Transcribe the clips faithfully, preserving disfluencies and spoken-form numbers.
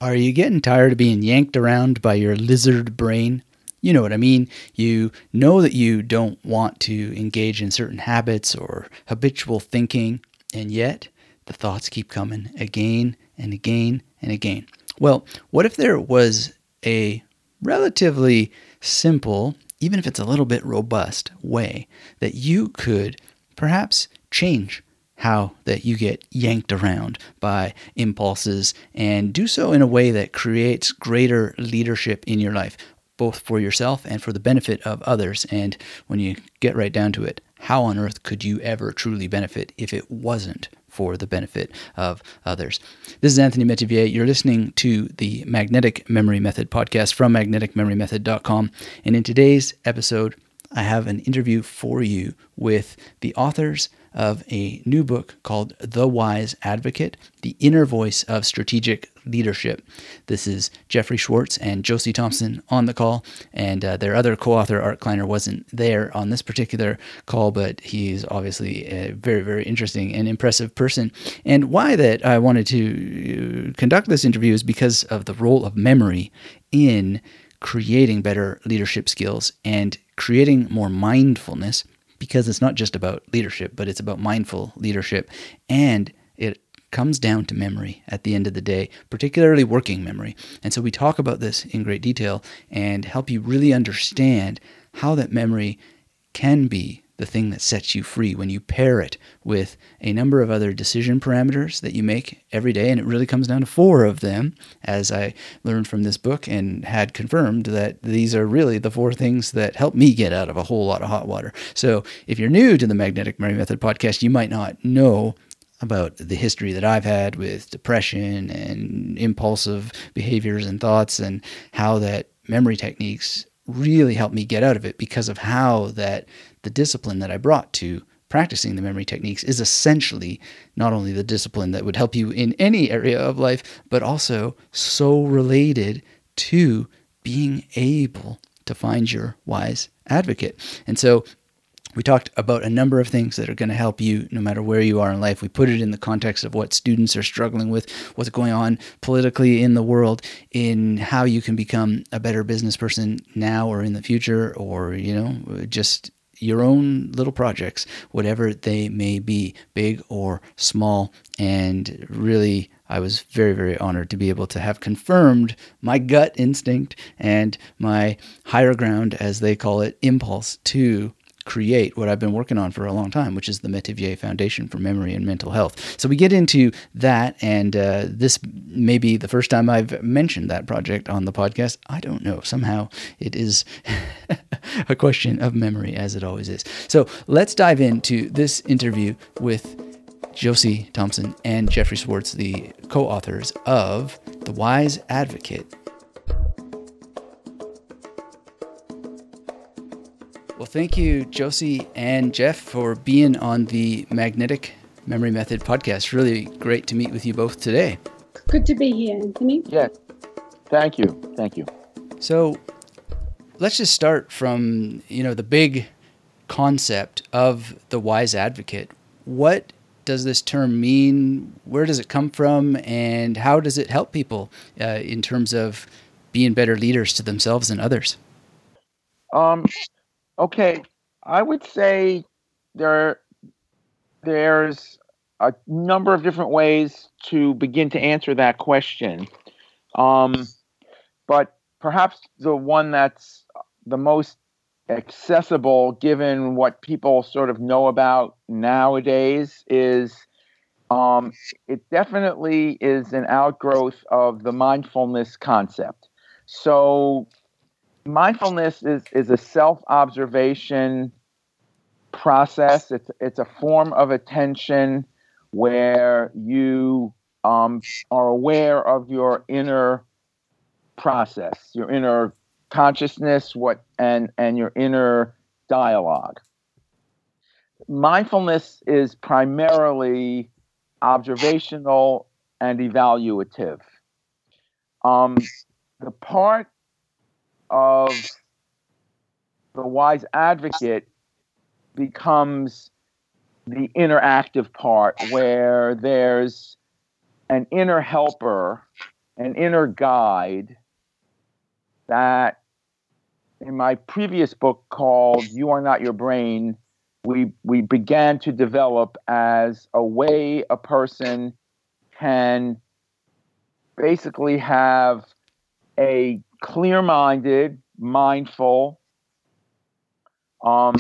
Are you getting tired of being yanked around by your lizard brain? You know what I mean. You know that you don't want to engage in certain habits or habitual thinking, and yet the thoughts keep coming again and again and again. Well, what if there was a relatively simple, even if it's a little bit robust, way that you could perhaps change how that you get yanked around by impulses and do so in a way that creates greater leadership in your life, both for yourself and for the benefit of others? And when you get right down to it, how on earth could you ever truly benefit if it wasn't for the benefit of others? This is Anthony Metivier. You're listening to the Magnetic Memory Method podcast from magnetic memory method dot com. And in today's episode, I have an interview for you with the authors of a new book called The Wise Advocate, The Inner Voice of Strategic Leadership. This is Jeffrey Schwartz and Josie Thompson on the call, and uh, their other co-author, Art Kleiner, wasn't there on this particular call, but he's obviously a very, very interesting and impressive person. And why that I wanted to conduct this interview is because of the role of memory in creating better leadership skills and creating more mindfulness, because it's not just about leadership, but it's about mindful leadership. And it comes down to memory at the end of the day, particularly working memory. And so we talk about this in great detail and help you really understand how that memory can be the thing that sets you free when you pair it with a number of other decision parameters that you make every day. And it really comes down to four of them, as I learned from this book and had confirmed that these are really the four things that help me get out of a whole lot of hot water. So if you're new to the Magnetic Memory Method podcast, you might not know about the history that I've had with depression and impulsive behaviors and thoughts, and how that memory techniques really helped me get out of it, because of how that the discipline that I brought to practicing the memory techniques is essentially not only the discipline that would help you in any area of life, but also so related to being able to find your wise advocate. And so we talked about a number of things that are going to help you no matter where you are in life. We put it in the context of what students are struggling with, what's going on politically in the world, in how you can become a better business person now or in the future, or, you know, just your own little projects, whatever they may be, big or small. And really, I was very, very honored to be able to have confirmed my gut instinct and my higher ground, as they call it, impulse to create what I've been working on for a long time, which is the Metivier Foundation for Memory and Mental Health. So we get into that, and uh, this may be the first time I've mentioned that project on the podcast. I don't know. Somehow it is a question of memory, as it always is. So let's dive into this interview with Josie Thompson and Jeffrey Schwartz, the co-authors of The Wise Advocate. Well, thank you, Josie and Jeff, for being on the Magnetic Memory Method podcast. Really great to meet with you both today. Good to be here, Anthony. Yes. Thank you. Thank you. So let's just start from, you know, the big concept of the wise advocate. What does this term mean? Where does it come from? And how does it help people uh, in terms of being better leaders to themselves and others? Um. Okay, I would say there there's a number of different ways to begin to answer that question. Um, but perhaps the one that's the most accessible, given what people sort of know about nowadays, is um, it definitely is an outgrowth of the mindfulness concept. So mindfulness is, is a self-observation process. It's it's a form of attention where you um, are aware of your inner process, your inner consciousness, what and and your inner dialogue. Mindfulness is primarily observational and evaluative. Um, the part of the wise advocate becomes the interactive part, where there's an inner helper an inner guide that in my previous book called You Are Not Your Brain, we we began to develop as a way a person can basically have a clear-minded, mindful, um,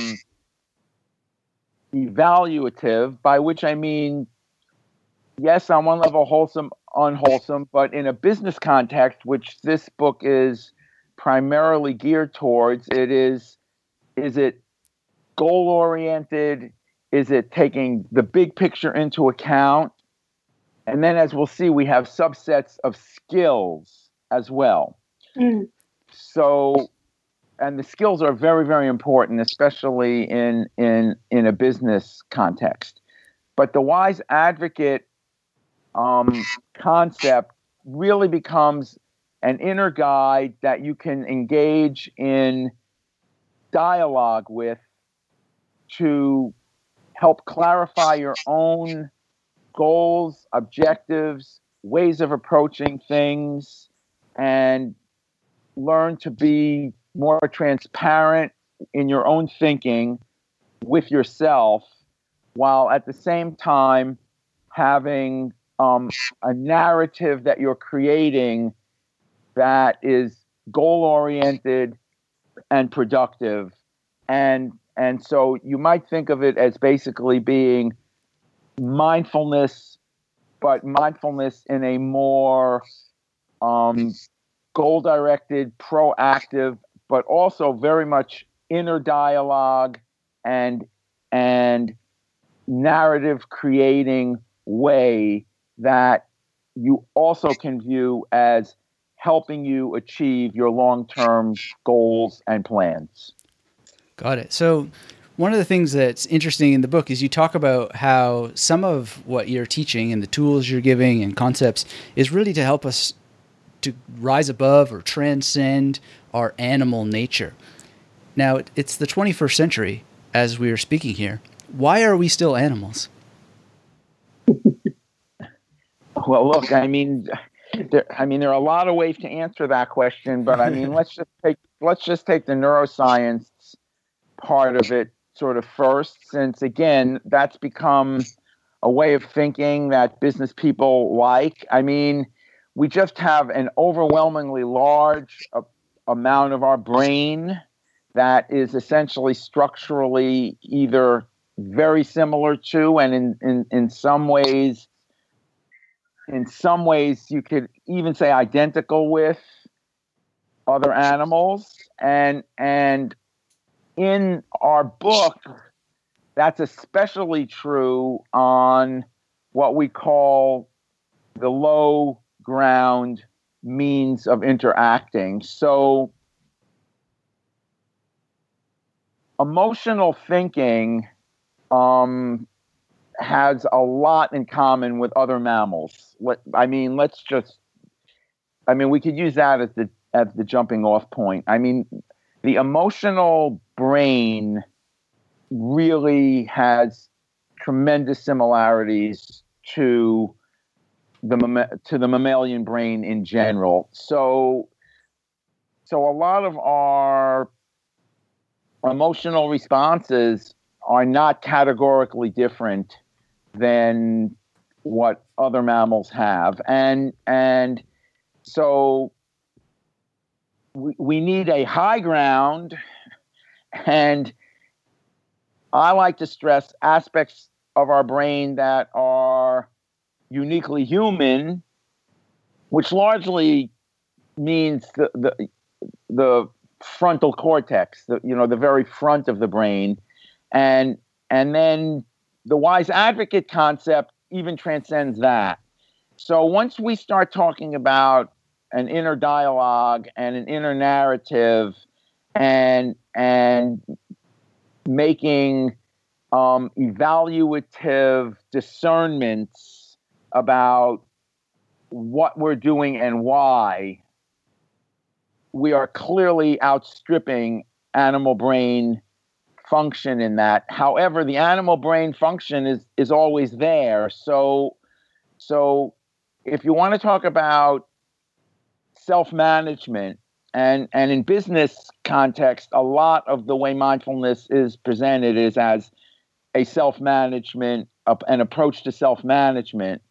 evaluative, by which I mean, yes, on one level, wholesome, unwholesome, but in a business context, which this book is primarily geared towards, it is, is it goal-oriented? Is it taking the big picture into account? And then, as we'll see, we have subsets of skills as well. Mm. So, and the skills are very, very important, especially in, in, in a business context. But the wise advocate um, concept really becomes an inner guide that you can engage in dialogue with to help clarify your own goals, objectives, ways of approaching things, and learn to be more transparent in your own thinking with yourself, while at the same time having um, a narrative that you're creating that is goal-oriented and productive. And, and so you might think of it as basically being mindfulness, but mindfulness in a more um, goal-directed, proactive, but also very much inner dialogue and and narrative creating way that you also can view as helping you achieve your long-term goals and plans. Got it. So one of the things that's interesting in the book is you talk about how some of what you're teaching and the tools you're giving and concepts is really to help us to rise above or transcend our animal nature. Now, it's the twenty-first century as we are speaking here. Why are we still animals? Well, look, I mean, there, I mean, there are a lot of ways to answer that question, but I mean, let's just take let's just take the neuroscience part of it sort of first, since again, that's become a way of thinking that business people like. I mean, we just have an overwhelmingly large uh, amount of our brain that is essentially structurally either very similar to, and in, in, in some ways, in some ways you could even say identical with other animals. And, and in our book, that's especially true on what we call the low ground means of interacting. So emotional thinking um, has a lot in common with other mammals. Let, I mean, let's just, I mean, we could use that as the, as the jumping off point. I mean, the emotional brain really has tremendous similarities to the to the mammalian brain in general. So, so a lot of our emotional responses are not categorically different than what other mammals have, and and so we we need a high ground, and I like to stress aspects of our brain that are uniquely human, which largely means the the, the frontal cortex, the, you know, the very front of the brain, and and then the wise advocate concept even transcends that. So once we start talking about an inner dialogue and an inner narrative, and and making um, evaluative discernments about what we're doing and why, we are clearly outstripping animal brain function in that. However, the animal brain function is is always there. So, so if you want to talk about self-management. And and in business context, a lot of the way mindfulness is presented is as a self-management, an approach to self-management.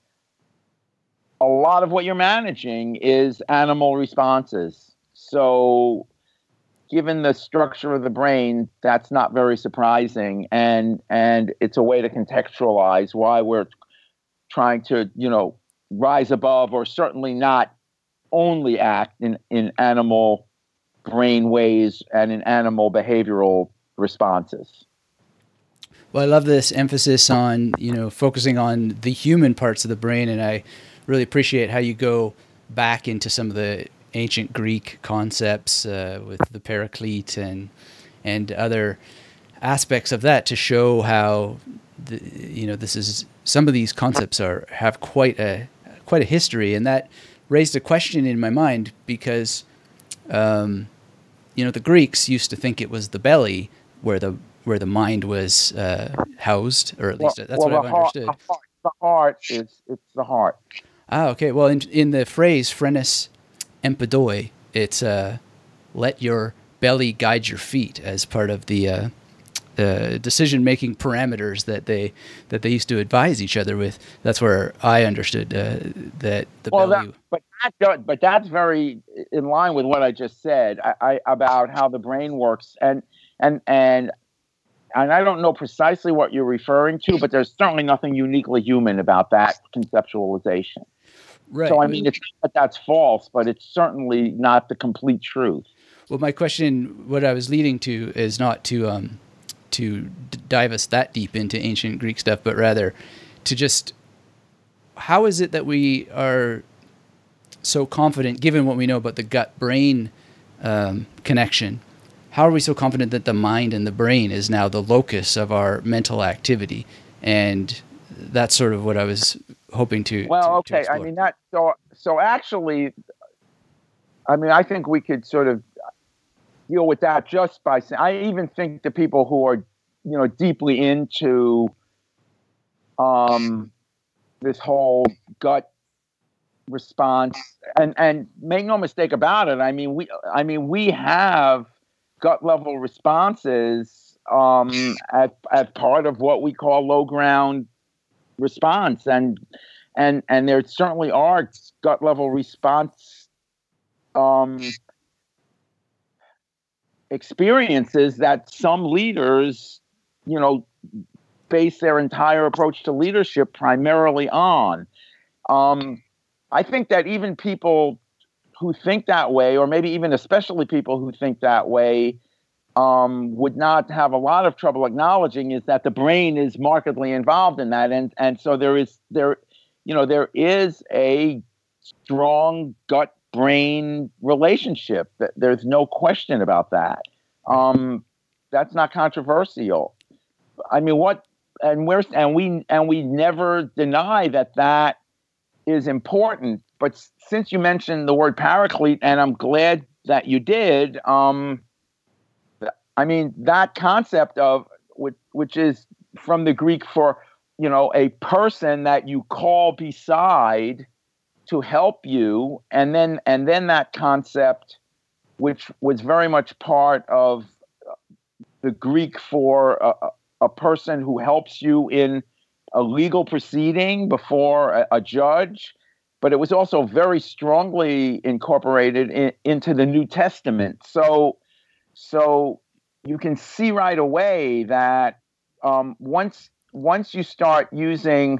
A lot of what you're managing is animal responses. So given the structure of the brain, that's not very surprising. And and it's a way to contextualize why we're trying to, you know, rise above, or certainly not only act in, in animal brain ways and in animal behavioral responses. Well, I love this emphasis on, you know, focusing on the human parts of the brain, and I really appreciate how you go back into some of the ancient Greek concepts uh, with the Paraclete and and other aspects of that to show how the, you know, this is, some of these concepts are have quite a quite a history, and that raised a question in my mind because, um, you know, the Greeks used to think it was the belly where the where the mind was uh, housed, or at least well, that's well, what I've heart, understood. The heart, the heart is it's the heart. Ah, okay. Well, in in the phrase "phrenes empedoi," it's uh, let your belly guide your feet as part of the uh, uh, decision-making parameters that they that they used to advise each other with. That's where I understood uh, that the well, belly. That, but that, but that's very in line with what I just said I, I, about how the brain works, and and and and I don't know precisely what you're referring to, but there's certainly nothing uniquely human about that conceptualization. Right. So I mean, it's not that that's false, but it's certainly not the complete truth. Well, my question, what I was leading to, is not to um, to d- dive us that deep into ancient Greek stuff, but rather to just, how is it that we are so confident, given what we know about the gut-brain um, connection, how are we so confident that the mind and the brain is now the locus of our mental activity? And that's sort of what I was hoping to. Well, to, okay. to I mean, that, so, so actually, I mean, I think we could sort of deal with that just by saying, I even think the people who are, you know, deeply into um, this whole gut response, and, and make no mistake about it. I mean, we, I mean, we have gut level responses um, as, as part of what we call low ground response. And, and, and there certainly are gut level response um, experiences that some leaders, you know, base their entire approach to leadership primarily on. Um, I think that even people who think that way, or maybe even especially people who think that way, um, would not have a lot of trouble acknowledging is that the brain is markedly involved in that. And, and so there is, there, you know, there is a strong gut brain relationship. There's no question about that. Um, that's not controversial. I mean, what, and we're, and we, and we never deny that that is important. But since you mentioned the word paraclete, and I'm glad that you did, um, I mean, that concept of, which, which is from the Greek for, you know, a person that you call beside to help you. And then, and then that concept, which was very much part of the Greek for a, a person who helps you in a legal proceeding before a, a judge, but it was also very strongly incorporated in, into the New Testament. So, so you can see right away that um, once once you start using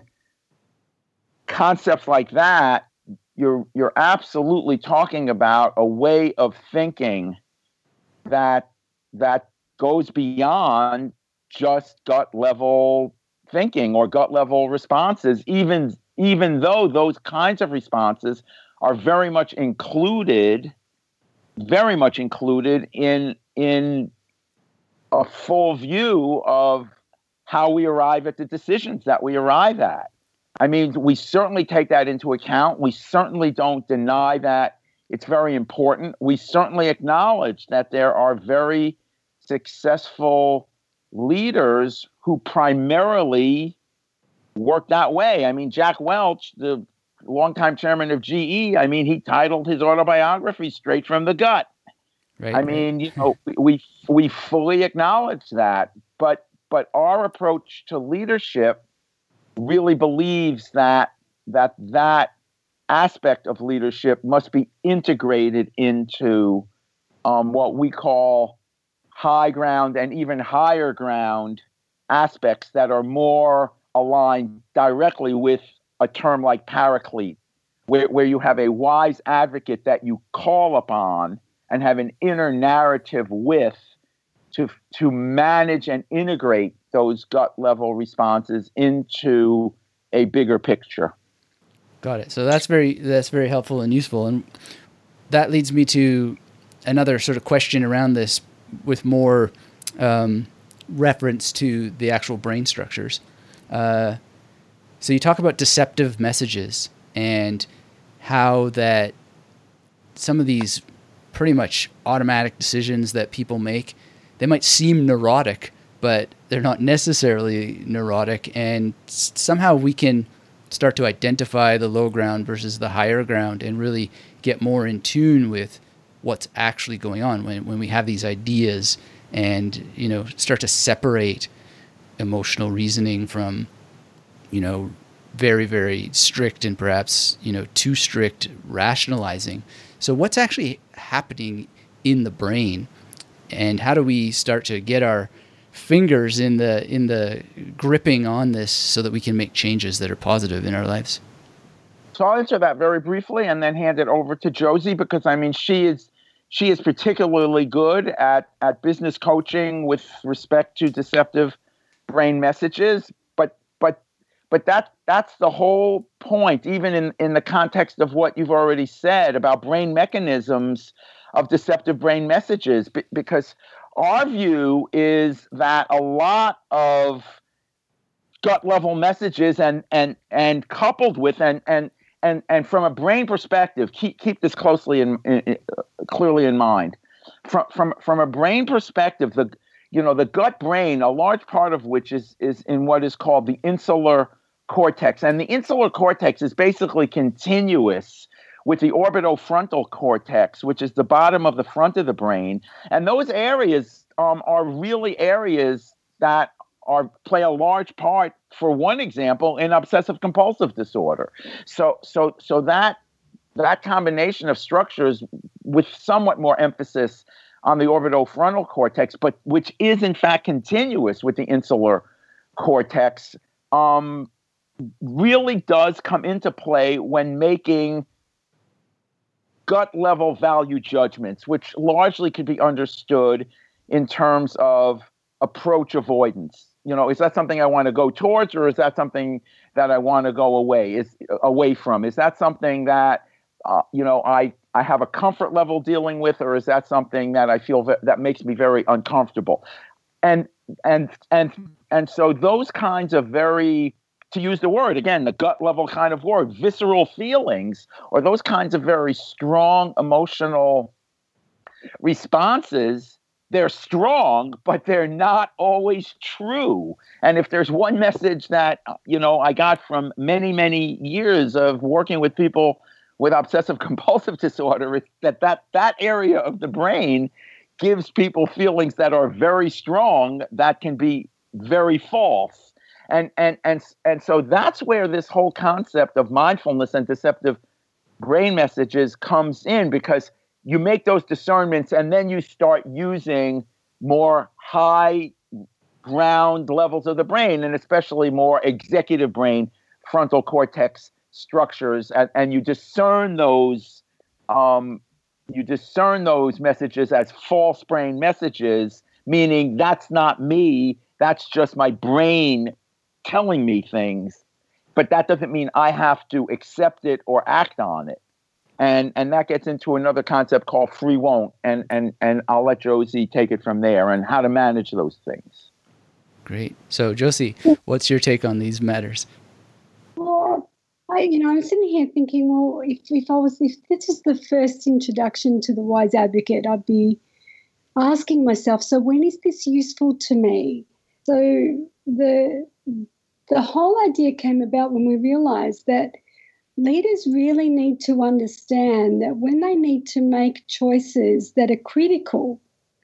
concepts like that, you're you're absolutely talking about a way of thinking that that goes beyond just gut level thinking or gut level responses, even even though those kinds of responses are very much included, very much included in in a full view of how we arrive at the decisions that we arrive at. I mean, we certainly take that into account. We certainly don't deny that it's very important. We certainly acknowledge that there are very successful leaders who primarily work that way. I mean, Jack Welch, the longtime chairman of G E, I mean, he titled his autobiography Straight from the Gut. Right, I right. mean, you know, we we fully acknowledge that, but but our approach to leadership really believes that that that aspect of leadership must be integrated into um, what we call high ground and even higher ground aspects that are more aligned directly with a term like paraclete, where, where you have a wise advocate that you call upon and have an inner narrative with to, to manage and integrate those gut level responses into a bigger picture. Got it. So that's very that's very helpful and useful, and that leads me to another sort of question around this with more um, reference to the actual brain structures. Uh, so you talk about deceptive messages and how that some of these pretty much automatic decisions that people make, they might seem neurotic, but they're not necessarily neurotic, and s- somehow we can start to identify the low ground versus the higher ground and really get more in tune with what's actually going on when, when we have these ideas, and, you know, start to separate emotional reasoning from, you know, very, very strict and perhaps, you know, too strict rationalizing. So what's actually happening in the brain, and how do we start to get our fingers in the in the gripping on this so that we can make changes that are positive in our lives? So I'll answer that very briefly and then hand it over to Josie, because I mean she is she is particularly good at at business coaching with respect to deceptive brain messages. But but but that that's the whole point, even in, in the context of what you've already said about brain mechanisms of deceptive brain messages, b- because our view is that a lot of gut level messages and and and coupled with and and and and from a brain perspective, keep keep this closely and uh, clearly in mind. From from from a brain perspective, the you know the gut brain, a large part of which is is in what is called the insular cortex, and the insular cortex is basically continuous with the orbitofrontal cortex, which is the bottom of the front of the brain. And those areas um, are really areas that are play a large part, for one example, in obsessive compulsive disorder. So, so, so that that combination of structures, with somewhat more emphasis on the orbitofrontal cortex, but which is in fact continuous with the insular cortex, um, really does come into play when making gut level value judgments, which largely could be understood in terms of approach avoidance. You know, is that something I want to go towards, or is that something that I want to go away is away from? Is that something that uh, you know I I have a comfort level dealing with, or is that something that I feel that, that makes me very uncomfortable? And and and and so those kinds of very, to use the word again, the gut level kind of word, visceral feelings, or those kinds of very strong emotional responses, they're strong, but they're not always true. And if there's one message that, you know, I got from many, many years of working with people with obsessive compulsive disorder, it's that that, that area of the brain gives people feelings that are very strong that can be very false. And and and and so that's where this whole concept of mindfulness and deceptive brain messages comes in, because you make those discernments and then you start using more high ground levels of the brain, and especially more executive brain, frontal cortex structures, and, and you discern those um, you discern those messages as false brain messages, meaning that's not me, that's just my brain telling me things, but that doesn't mean I have to accept it or act on it. And and that gets into another concept called free won't, and and and I'll let Josie take it from there and how to manage those things. Great. So Josie, what's your take on these matters? Well, I, you know, I'm sitting here thinking, well, if, if I was, if this is the first introduction to the wise advocate, I'd be asking myself, so when is this useful to me? So the the whole idea came about when we realized that leaders really need to understand that when they need to make choices that are critical,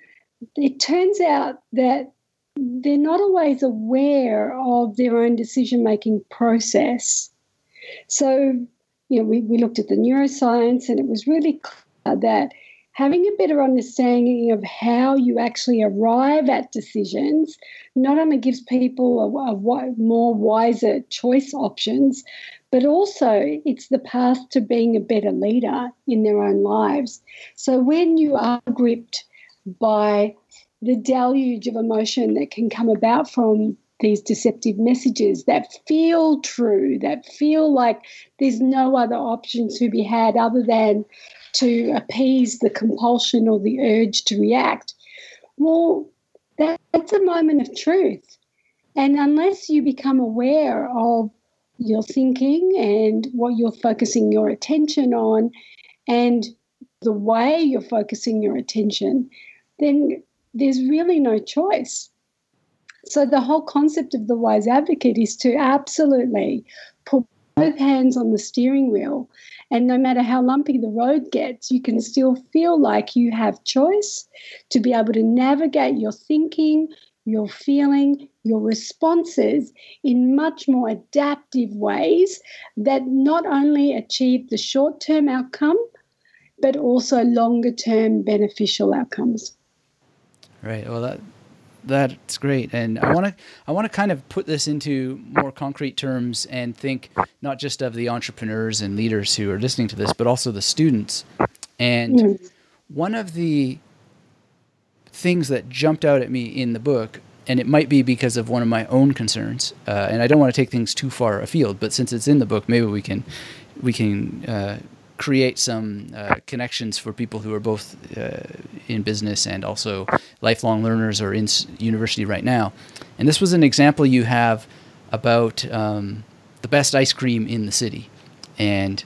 it turns out that they're not always aware of their own decision-making process. So, you know, we, we looked at the neuroscience, and it was really clear that having a better understanding of how you actually arrive at decisions not only gives people a, a more wiser choice options, but also it's the path to being a better leader in their own lives. So when you are gripped by the deluge of emotion that can come about from these deceptive messages that feel true, that feel like there's no other option to be had other than to appease the compulsion or the urge to react, well, that's a moment of truth. And unless you become aware of your thinking and what you're focusing your attention on and the way you're focusing your attention, then there's really no choice. So the whole concept of the wise advocate is to absolutely put both hands on the steering wheel, and no matter how lumpy the road gets, you can still feel like you have choice to be able to navigate your thinking, your feeling, your responses in much more adaptive ways that not only achieve the short-term outcome, but also longer-term beneficial outcomes. Right. Well, that that's great, and I want to I want to kind of put this into more concrete terms and think not just of the entrepreneurs and leaders who are listening to this, but also the students. And mm. one of the things that jumped out at me in the book, and it might be because of one of my own concerns, uh, and I don't want to take things too far afield, but since it's in the book, maybe we can we can uh, create some uh, connections for people who are both uh, in business and also lifelong learners or in s- university right now. And this was an example you have about um, the best ice cream in the city. And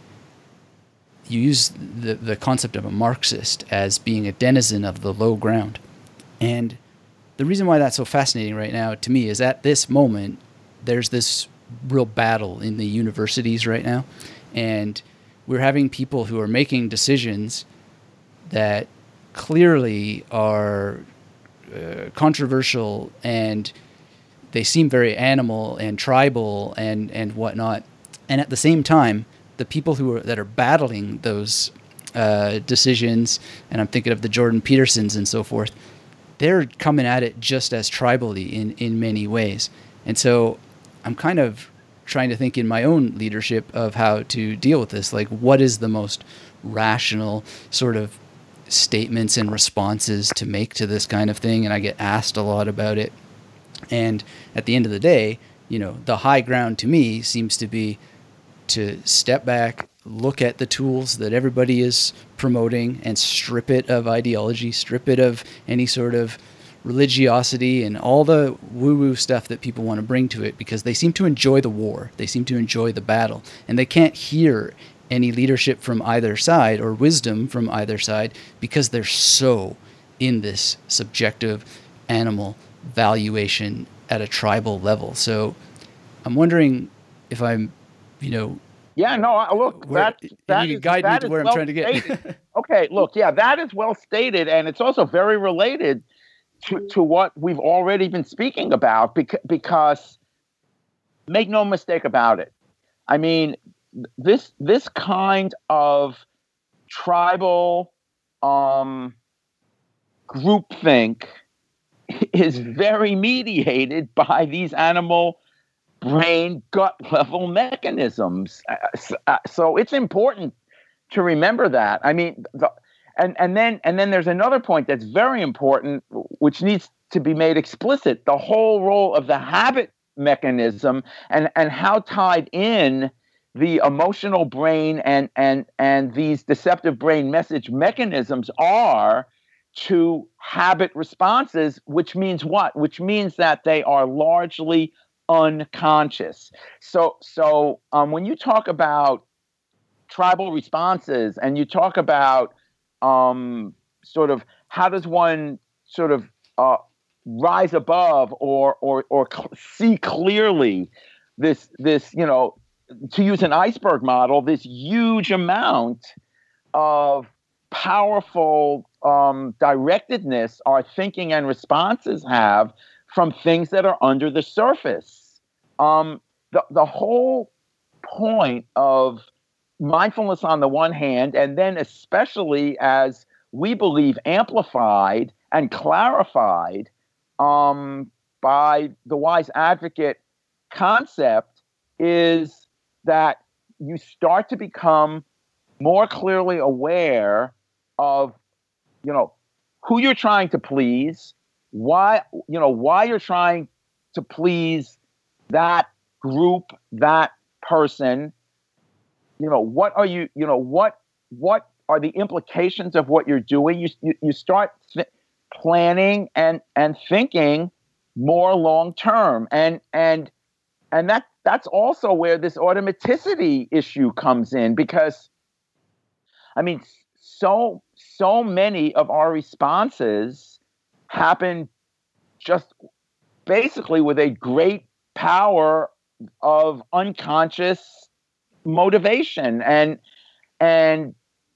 you use the, the concept of a Marxist as being a denizen of the low ground. And the reason why that's so fascinating right now to me is at this moment, there's this real battle in the universities right now. And we're having people who are making decisions that clearly are uh, controversial, and they seem very animal and tribal and, and whatnot. And at the same time, the people who are that are battling those uh, decisions, and I'm thinking of the Jordan Petersons and so forth, they're coming at it just as tribally in, in many ways. And so I'm kind of trying to think in my own leadership of how to deal with this. Like, what is the most rational sort of statements and responses to make to this kind of thing? And I get asked a lot about it. And at the end of the day, you know, the high ground to me seems to be to step back, look at the tools that everybody is promoting and strip it of ideology, strip it of any sort of religiosity and all the woo-woo stuff that people want to bring to it, because they seem to enjoy the war. They seem to enjoy the battle, and they can't hear any leadership from either side or wisdom from either side because they're so in this subjective animal valuation at a tribal level. So I'm wondering if I'm, you know, yeah, no, look, where, that, that you is, guide that me to is where well I'm trying to get. stated. Okay, look, yeah, that is well stated, and it's also very related to, to what we've already been speaking about, because, because make no mistake about it. I mean, this this kind of tribal um, groupthink is very mediated by these animal brain gut level mechanisms. Uh, so it's important to remember that. I mean, the, and and then and then there's another point that's very important, which needs to be made explicit: the whole role of the habit mechanism and and how tied in the emotional brain and and and these deceptive brain message mechanisms are to habit responses, which means what? Which means that they are largely unconscious. So, so um, when you talk about tribal responses and you talk about um, sort of how does one sort of uh, rise above or or or cl- see clearly this this you know to use an iceberg model, this huge amount of powerful um, directedness our thinking and responses have from things that are under the surface. Um, the, the whole point of mindfulness on the one hand, and then especially as we believe amplified and clarified um, by the wise advocate concept, is that you start to become more clearly aware of, you know, who you're trying to please, why, you know, why you're trying to please that group, that person. You know, what are you, you know, what, what are the implications of what you're doing? You, you, you start th- planning and, and thinking more long-term. And, and, and that, that's also where this automaticity issue comes in, because I mean, so, so many of our responses happen just basically with a great power of unconscious motivation. And, and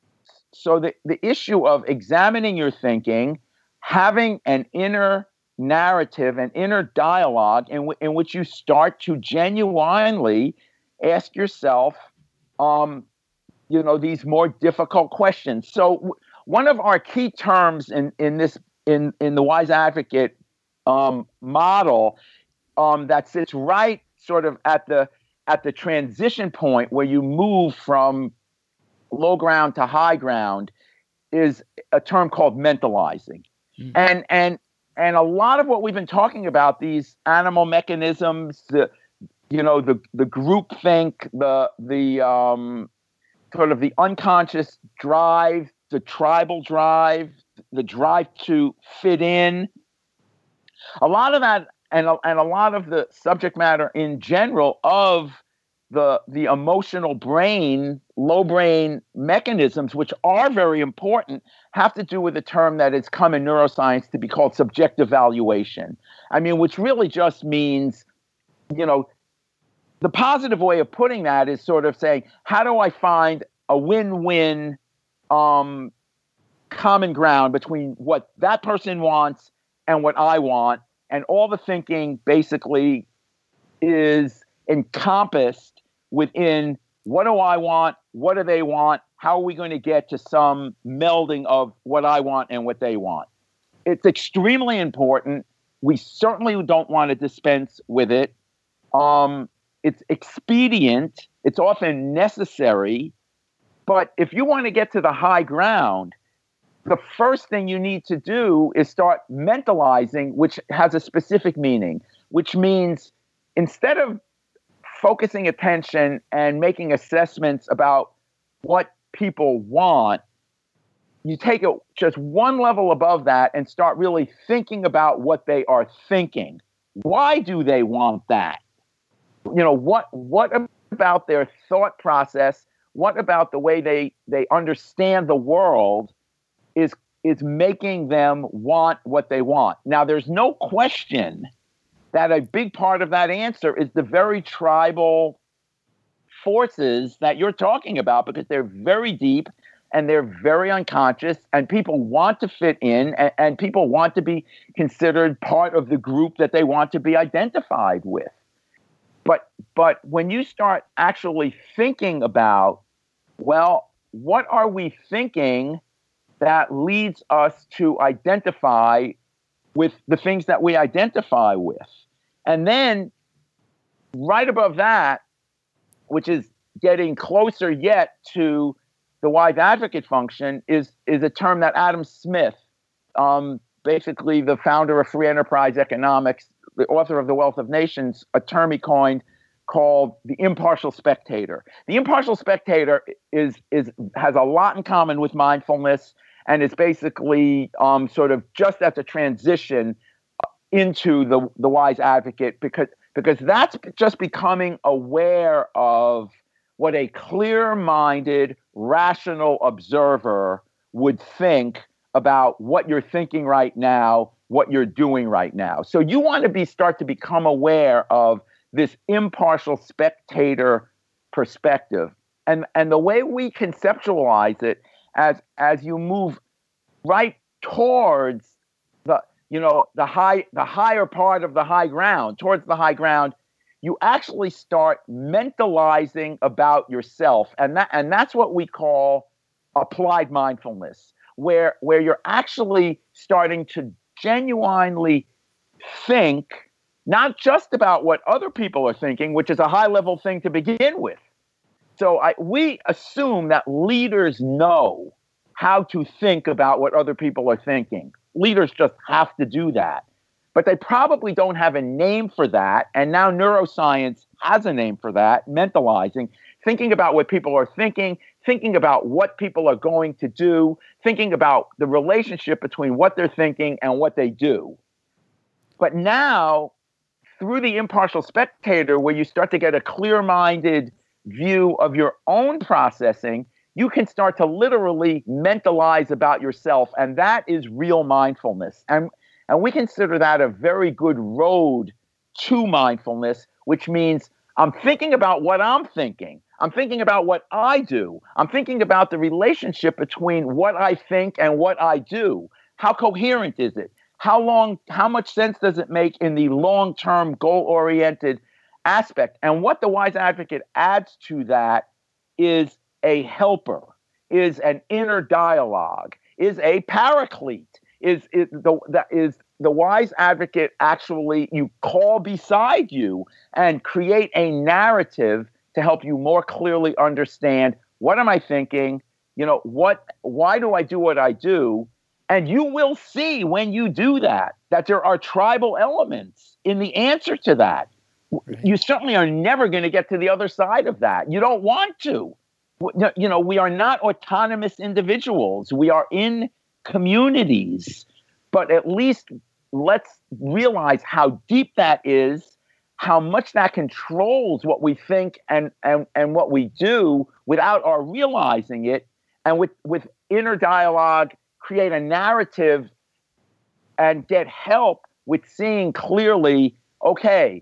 so the, the issue of examining your thinking, having an inner narrative, an inner dialogue in, w- in which you start to genuinely ask yourself, um, you know, these more difficult questions. So w- one of our key terms in, in this, in, in the Wise Advocate um, model um, that sits right sort of at the, at the transition point where you move from low ground to high ground is a term called mentalizing. Mm. And, and, and a lot of what we've been talking about, these animal mechanisms, the, you know, the, the group think, the, the, um, sort of the unconscious drive, the tribal drive, the drive to fit in. A lot of that, and a, and a lot of the subject matter in general of the the emotional brain, low brain mechanisms, which are very important, have to do with a term that has come in neuroscience to be called subjective valuation. I mean, which really just means, you know, the positive way of putting that is sort of saying, how do I find a win-win um, common ground between what that person wants and what I want? And all the thinking basically is encompassed within what do I want, what do they want, how are we going to get to some melding of what I want and what they want. It's extremely important. We certainly don't want to dispense with it. Um, it's expedient. It's often necessary. But if you want to get to the high ground, the first thing you need to do is start mentalizing, which has a specific meaning, which means instead of focusing attention and making assessments about what people want, you take it just one level above that and start really thinking about what they are thinking. Why do they want that? You know, what what about their thought process? What about the way they, they understand the world is is making them want what they want? Now, there's no question that a big part of that answer is the very tribal forces that you're talking about, because they're very deep and they're very unconscious, and people want to fit in, and, and people want to be considered part of the group that they want to be identified with. But but when you start actually thinking about, well, what are we thinking that leads us to identify with the things that we identify with? And then right above that, which is getting closer yet to the wise advocate function, is, is a term that Adam Smith, um, basically the founder of free enterprise economics, the author of The Wealth of Nations, a term he coined called the impartial spectator. The impartial spectator is is has a lot in common with mindfulness, and is basically um, sort of just at the transition into the the wise advocate, because because that's just becoming aware of what a clear-minded, rational observer would think about what you're thinking right now, what you're doing right now. So you want to be start to become aware of this impartial spectator perspective. And and the way we conceptualize it as as you move right towards the you know the high the higher part of the high ground, towards the high ground, you actually start mentalizing about yourself. And that and that's what we call applied mindfulness, where where you're actually starting to genuinely think not just about what other people are thinking, which is a high level thing to begin with. So I, we assume that leaders know how to think about what other people are thinking. Leaders just have to do that. But they probably don't have a name for that. And now neuroscience has a name for that, mentalizing, thinking about what people are thinking, thinking about what people are going to do, thinking about the relationship between what they're thinking and what they do. But now, through the impartial spectator, where you start to get a clear-minded view of your own processing, you can start to literally mentalize about yourself. And that is real mindfulness. And, and we consider that a very good road to mindfulness, which means I'm thinking about what I'm thinking. I'm thinking about what I do. I'm thinking about the relationship between what I think and what I do. How coherent is it? How long, how much sense does it make in the long-term goal-oriented aspect? And what the wise advocate adds to that is a helper, is an inner dialogue, is a paraclete, is, is the that is the wise advocate actually you call beside you and create a narrative to help you more clearly understand, what am I thinking? You know, what why do I do what I do? And you will see when you do that, that there are tribal elements in the answer to that. Right. You certainly are never going to get to the other side of that. You don't want to. You know, we are not autonomous individuals. We are in communities. But at least let's realize how deep that is, how much that controls what we think and, and, and what we do without our realizing it. And with, with inner dialogue, create a narrative and get help with seeing clearly, okay,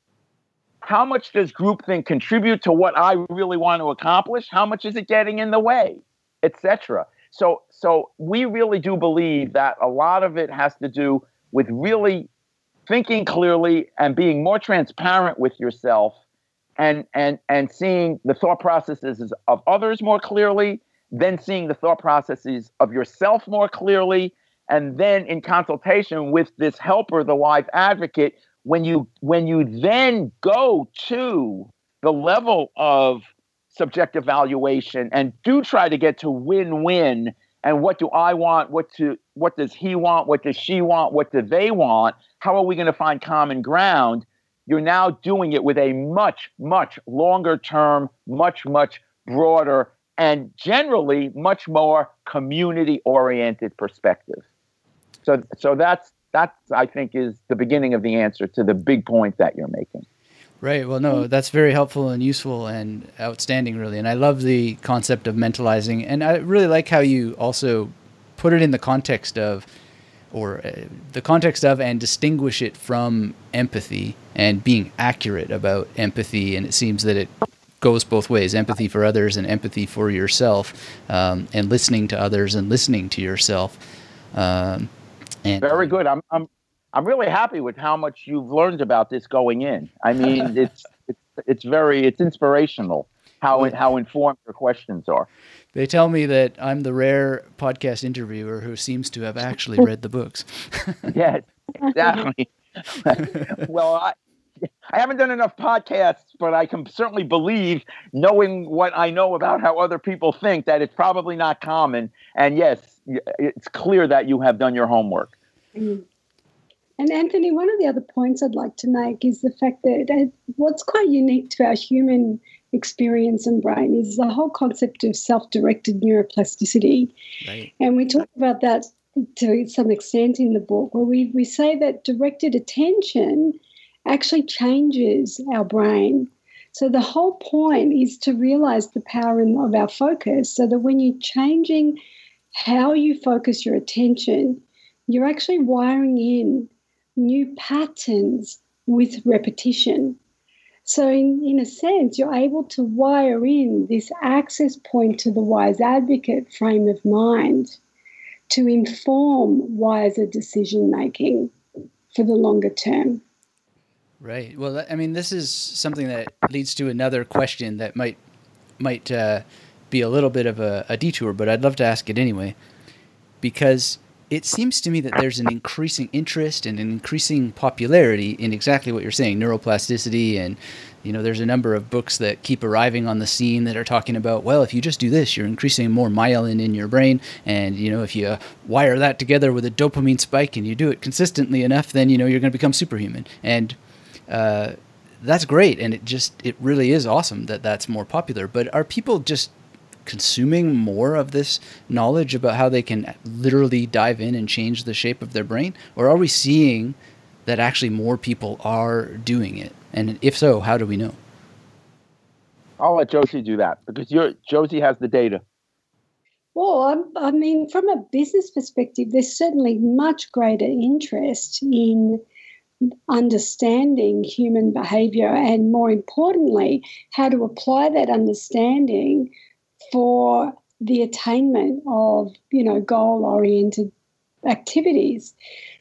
how much does groupthink contribute to what I really want to accomplish? How much is it getting in the way, et cetera? So, so we really do believe that a lot of it has to do with really thinking clearly and being more transparent with yourself, and and and seeing the thought processes of others more clearly, then seeing the thought processes of yourself more clearly, and then in consultation with this helper, the wise advocate, when you when you then go to the level of subjective valuation and do try to get to win-win, and what do I want, what to what does he want, what does she want, what do they want, how are we going to find common ground? You're now doing it with a much, much longer term, much, much broader, and generally much more community-oriented perspective. So, so that's that I think is the beginning of the answer to the big point that you're making. Right. Well, no, that's very helpful and useful and outstanding, really. And I love the concept of mentalizing. And I really like how you also put it in the context of, or uh, the context of, and distinguish it from empathy and being accurate about empathy. And it seems that it goes both ways, empathy for others and empathy for yourself, um, and listening to others and listening to yourself. Um, and Very good. I'm, I'm, I'm really happy with how much you've learned about this going in. I mean, it's, it's, it's very, it's inspirational how, how informed your questions are. They tell me that I'm the rare podcast interviewer who seems to have actually read the books. Yes, exactly. Well, I, I haven't done enough podcasts, but I can certainly believe, knowing what I know about how other people think, that it's probably not common. And yes, it's clear that you have done your homework. Mm. And Anthony, one of the other points I'd like to make is the fact that what's quite unique to our human experience and brain is the whole concept of self-directed neuroplasticity. Right. And we talk about that to some extent in the book, where we, we say that directed attention actually changes our brain. So the whole point is to realize the power in, of our focus, so that when you're changing how you focus your attention, you're actually wiring in new patterns with repetition. So in, in a sense, you're able to wire in this access point to the wise advocate frame of mind to inform wiser decision making for the longer term. Right. Well, I mean, this is something that leads to another question that might might uh, be a little bit of a, a detour, but I'd love to ask it anyway, because it seems to me that there's an increasing interest and an increasing popularity in exactly what you're saying, neuroplasticity. And, you know, there's a number of books that keep arriving on the scene that are talking about, well, if you just do this, you're increasing more myelin in your brain. And, you know, if you uh, wire that together with a dopamine spike and you do it consistently enough, then, you know, you're going to become superhuman. And uh, that's great. And it just, it really is awesome that that's more popular. But are people just consuming more of this knowledge about how they can literally dive in and change the shape of their brain? Or are we seeing that actually more people are doing it? And if so, how do we know? I'll let Josie do that because you're, Josie has the data. Well, I'm, I mean, from a business perspective, there's certainly much greater interest in understanding human behavior and, more importantly, how to apply that understanding for the attainment of, you know, goal-oriented activities.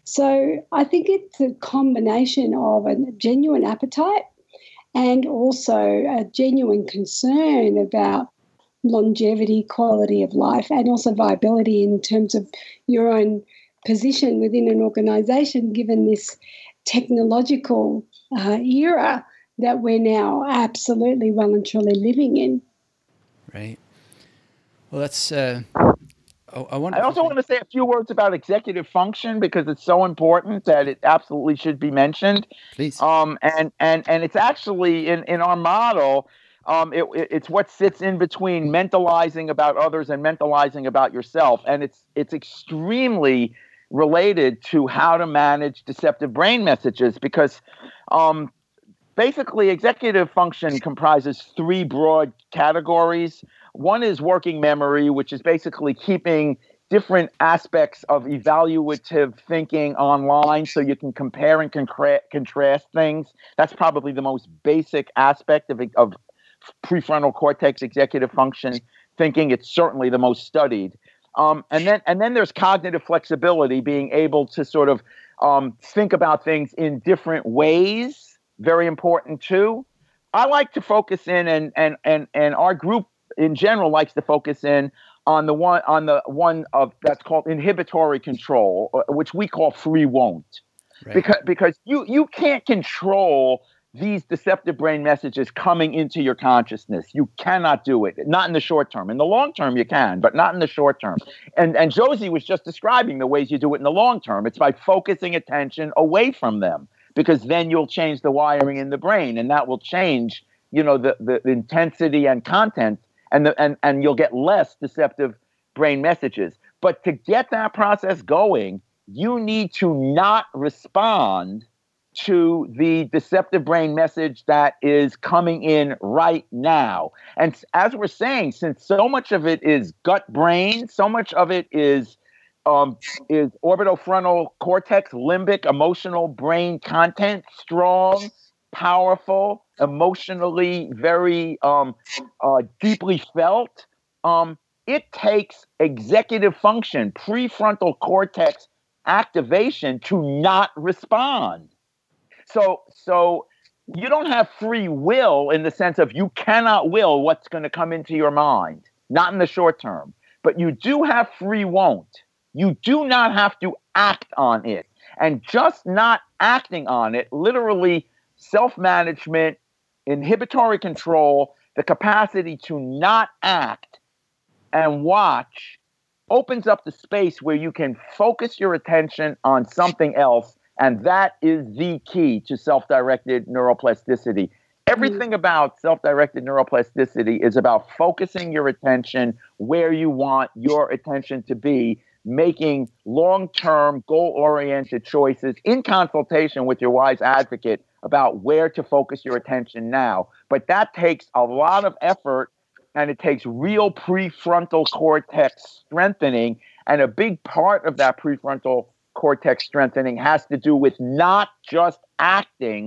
So I think it's a combination of a genuine appetite and also a genuine concern about longevity, quality of life, and also viability in terms of your own position within an organisation, given this technological uh, era that we're now absolutely well and truly living in. Right. Well, that's. Uh, oh, I, I also want to say a few words about executive function because it's so important that it absolutely should be mentioned. Please. Um, and and and it's actually in in our model. Um, it, it, it's what sits in between mentalizing about others and mentalizing about yourself, and it's it's extremely related to how to manage deceptive brain messages because. Um, Basically, executive function comprises three broad categories. One is working memory, which is basically keeping different aspects of evaluative thinking online so you can compare and concra- contrast things. That's probably the most basic aspect of, of prefrontal cortex executive function thinking. It's certainly the most studied. Um, and then and then there's cognitive flexibility, being able to sort of um, think about things in different ways. Very important too. I like to focus in, and and and and our group in general likes to focus in on the one on the one of that's called inhibitory control, which we call free won't, right. because because you you can't control these deceptive brain messages coming into your consciousness. You cannot do it. Not in the short term. In the long term, you can, but not in the short term. And and Josie was just describing the ways you do it in the long term. It's by focusing attention away from them. Because then you'll change the wiring in the brain, and that will change, you know, the, the, the intensity and content, and the and and you'll get less deceptive brain messages. But to get that process going, you need to not respond to the deceptive brain message that is coming in right now. And as we're saying, since so much of it is gut brain, so much of it is Um, is orbitofrontal cortex, limbic, emotional brain content, strong, powerful, emotionally very um, uh, deeply felt. Um, it takes executive function, prefrontal cortex activation to not respond. So, so you don't have free will in the sense of you cannot will what's going to come into your mind, not in the short term, but you do have free won't. You do not have to act on it. And just not acting on it, literally self-management, inhibitory control, the capacity to not act and watch opens up the space where you can focus your attention on something else. And that is the key to self-directed neuroplasticity. Everything about self-directed neuroplasticity is about focusing your attention where you want your attention to be, making long-term, goal-oriented choices in consultation with your wise advocate about where to focus your attention now. But that takes a lot of effort, and it takes real prefrontal cortex strengthening. And a big part of that prefrontal cortex strengthening has to do with not just acting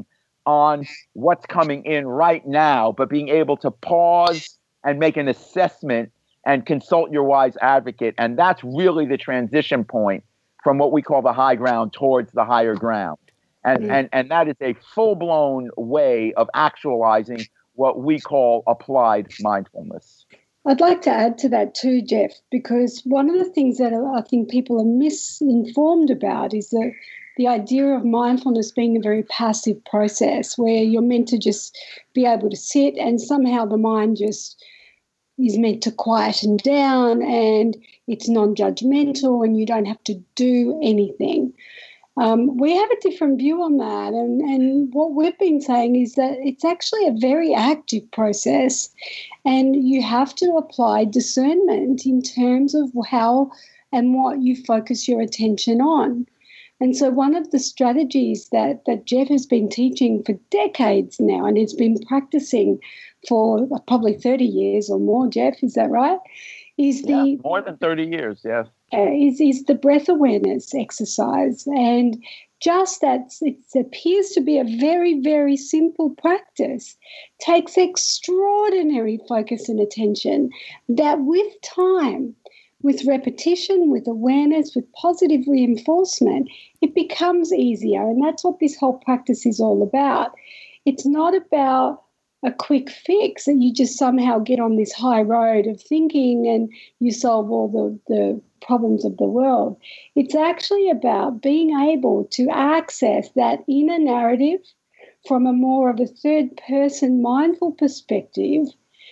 on what's coming in right now, but being able to pause and make an assessment and consult your wise advocate. And that's really the transition point from what we call the high ground towards the higher ground. And, mm. and, and that is a full-blown way of actualizing what we call applied mindfulness. I'd like to add to that too, Jeff, because one of the things that I think people are misinformed about is that the idea of mindfulness being a very passive process where you're meant to just be able to sit and somehow the mind just is meant to quieten down and it's non-judgmental and you don't have to do anything. Um, we have a different view on that, and, and what we've been saying is that it's actually a very active process, and you have to apply discernment in terms of how and what you focus your attention on. And so one of the strategies that, that Jeff has been teaching for decades now, and has been practicing for probably thirty years or more, Jeff, is that right? Is yeah, the more than thirty years, yes. Uh, is, is the breath awareness exercise. And just that it appears to be a very, very simple practice, takes extraordinary focus and attention that with time, with repetition, with awareness, with positive reinforcement, it becomes easier. And that's what this whole practice is all about. It's not about a quick fix that you just somehow get on this high road of thinking and you solve all the, the problems of the world. It's actually about being able to access that inner narrative from a more of a third-person mindful perspective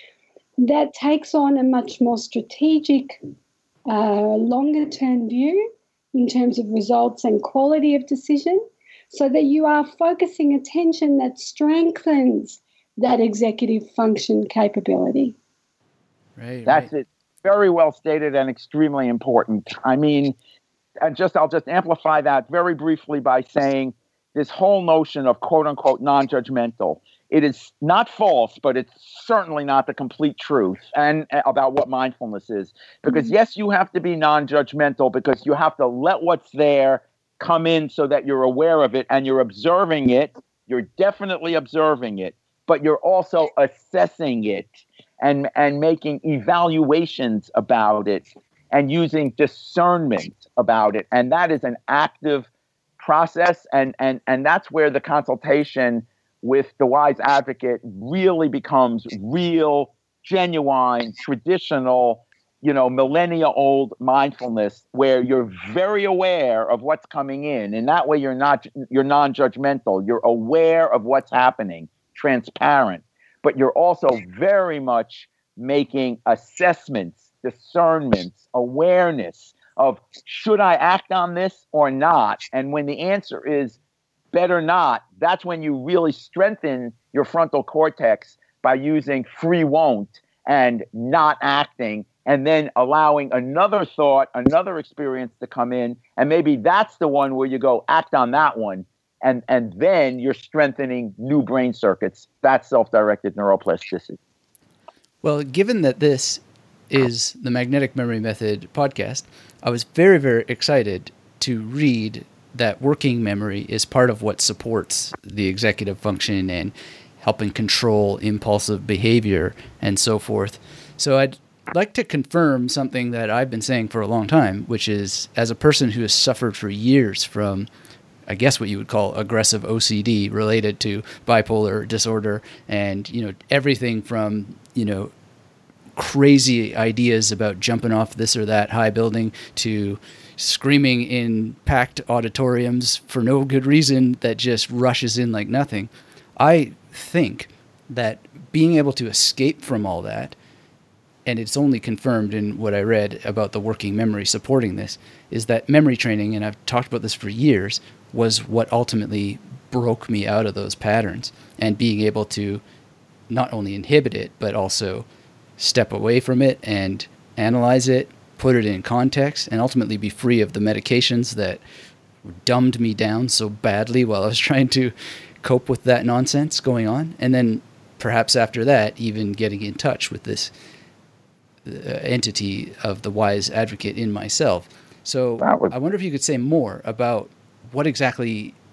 that takes on a much more strategic, uh, longer-term view in terms of results and quality of decision, so that you are focusing attention that strengthens that executive function capability. Right. That's right. it. Very well stated and extremely important. I mean, and just I'll just amplify that very briefly by saying this whole notion of quote unquote non-judgmental. It is not false, but it's certainly not the complete truth and uh, about what mindfulness is. Because mm-hmm. yes, you have to be non-judgmental because you have to let what's there come in so that you're aware of it and you're observing it. You're definitely observing it, but you're also assessing it and, and making evaluations about it and using discernment about it. And that is an active process. And, and, and that's where the consultation with the wise advocate really becomes real, genuine, traditional, you know, millennia old mindfulness, where you're very aware of what's coming in. And that way you're not, you're non-judgmental. You're aware of what's happening, transparent, but you're also very much making assessments, discernments, awareness of should I act on this or not? And when the answer is better not, that's when you really strengthen your frontal cortex by using free won't and not acting, and then allowing another thought, another experience to come in. And maybe that's the one where you go act on that one. And, and then you're strengthening new brain circuits. That's self-directed neuroplasticity. Well, given that this is the Magnetic Memory Method podcast, I was very, very excited to read that working memory is part of what supports the executive function and helping control impulsive behavior and so forth. So I'd like to confirm something that I've been saying for a long time, which is, as a person who has suffered for years from, I guess what you would call aggressive O C D related to bipolar disorder, and, you know, everything from, you know, crazy ideas about jumping off this or that high building to screaming in packed auditoriums for no good reason that just rushes in like nothing. I think that being able to escape from all that, and it's only confirmed in what I read about the working memory supporting this, is that memory training, and I've talked about this for years, was what ultimately broke me out of those patterns, and being able to not only inhibit it, but also step away from it and analyze it, put it in context, and ultimately be free of the medications that dumbed me down so badly while I was trying to cope with that nonsense going on. And then perhaps after that, even getting in touch with this uh, entity of the wise advocate in myself. So was- I wonder if you could say more about what exactly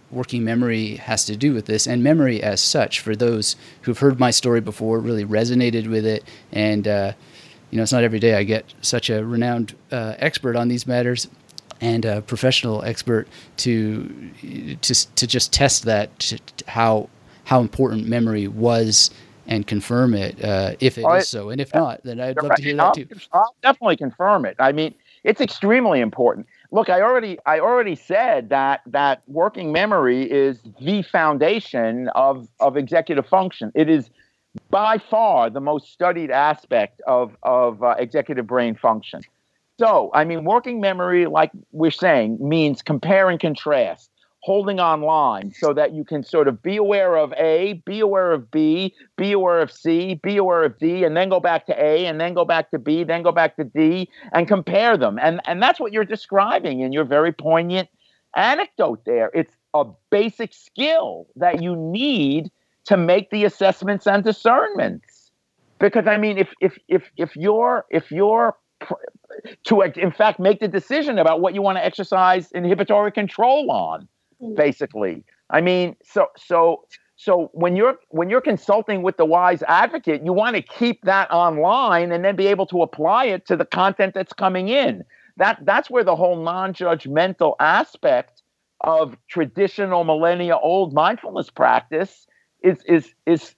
working memory has to do with this, and memory as such. For those who've heard my story before, really resonated with it, and uh, you know, it's not every day I get such a renowned uh, expert on these matters and a professional expert to to to just test that to, to how how important memory was and confirm it uh, if it Oh, is it- so, and if not, then I'd love Right. to hear I'll, that too. I'll definitely confirm it. I mean, it's extremely important. Look, I already I already said that that working memory is the foundation of of executive function. It is by far the most studied aspect of of uh, executive brain function. So, I mean, working memory, like we're saying, means compare and contrast, holding on line so that you can sort of be aware of A, be aware of B, be aware of C, be aware of D, and then go back to A, and then go back to B, then go back to D, and compare them. And, and that's what you're describing in your very poignant anecdote there. It's a basic skill that you need to make the assessments and discernments. Because, I mean, if if if if you're if you're to in fact make the decision about what you want to exercise inhibitory control on, basically. I mean, so so so when you're when you're consulting with the wise advocate, you want to keep that online and then be able to apply it to the content that's coming in. That that's where the whole non-judgmental aspect of traditional millennia old mindfulness practice is is is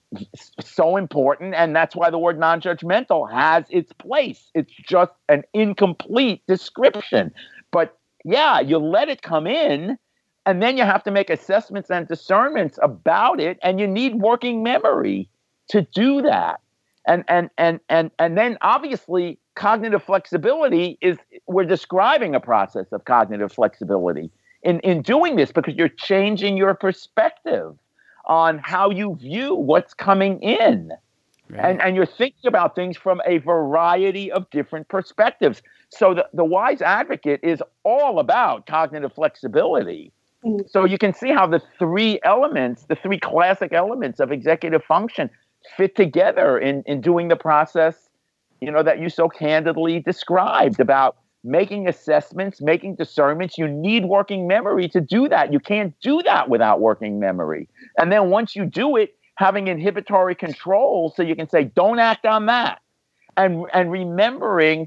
so important, and that's why the word non-judgmental has its place. It's just an incomplete description. But yeah, you let it come in, and then you have to make assessments and discernments about it, and you need working memory to do that. And and and and and then obviously cognitive flexibility is we're describing a process of cognitive flexibility in, in doing this, because you're changing your perspective on how you view what's coming in. Right. And, and you're thinking about things from a variety of different perspectives. So the, the wise advocate is all about cognitive flexibility. Mm. So you can see how the three elements, the three classic elements of executive function fit together in, in doing the process, you know, that you so candidly described about making assessments, making discernments. You need working memory to do that. You can't do that without working memory. And then once you do it, having inhibitory control so you can say, don't act on that. And, and remembering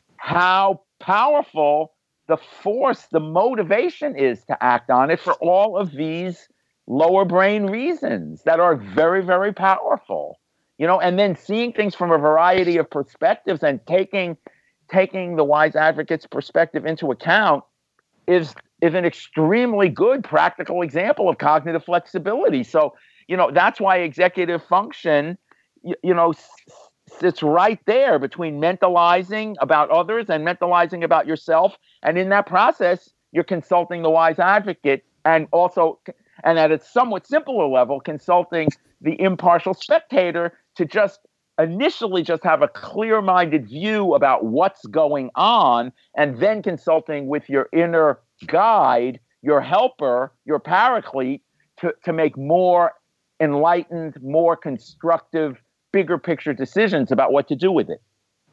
how powerful the force, the motivation is to act on it for all of these lower brain reasons that are very, very powerful. You know, and then seeing things from a variety of perspectives and taking taking the wise advocate's perspective into account is is an extremely good practical example of cognitive flexibility. So, you know, that's why executive function, you, you know, s- sits right there between mentalizing about others and mentalizing about yourself. And in that process, you're consulting the wise advocate, and also, and at a somewhat simpler level, consulting the impartial spectator to just initially just have a clear-minded view about what's going on, and then consulting with your inner guide, your helper, your paraclete, to, to make more enlightened, more constructive, bigger picture decisions about what to do with it.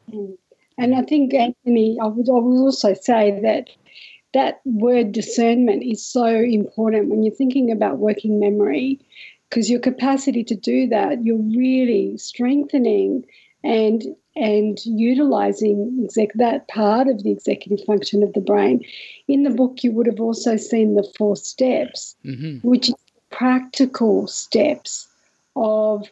And I think, Anthony, I would, I would also say that that word discernment is so important when you're thinking about working memory, because your capacity to do that, you're really strengthening and and utilizing exec- that part of the executive function of the brain. In the book, you would have also seen the four steps, mm-hmm. which is practical steps of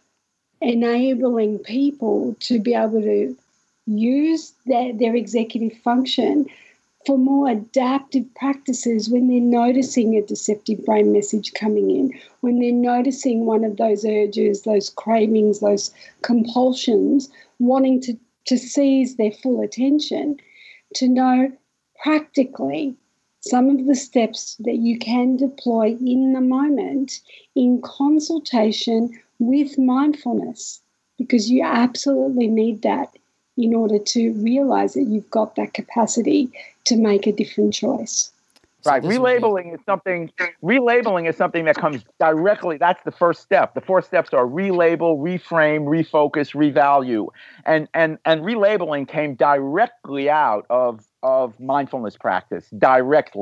enabling people to be able to use their, their executive function for more adaptive practices when they're noticing a deceptive brain message coming in, when they're noticing one of those urges, those cravings, those compulsions, wanting to, to seize their full attention, to know practically some of the steps that you can deploy in the moment in consultation with mindfulness, because you absolutely need that in order to realize that you've got that capacity to make a different choice. Right. Relabeling is something, relabeling is something that comes directly. That's the first step. The four steps are relabel, reframe, refocus, revalue. And, and, and relabeling came directly out of, of mindfulness practice, directly.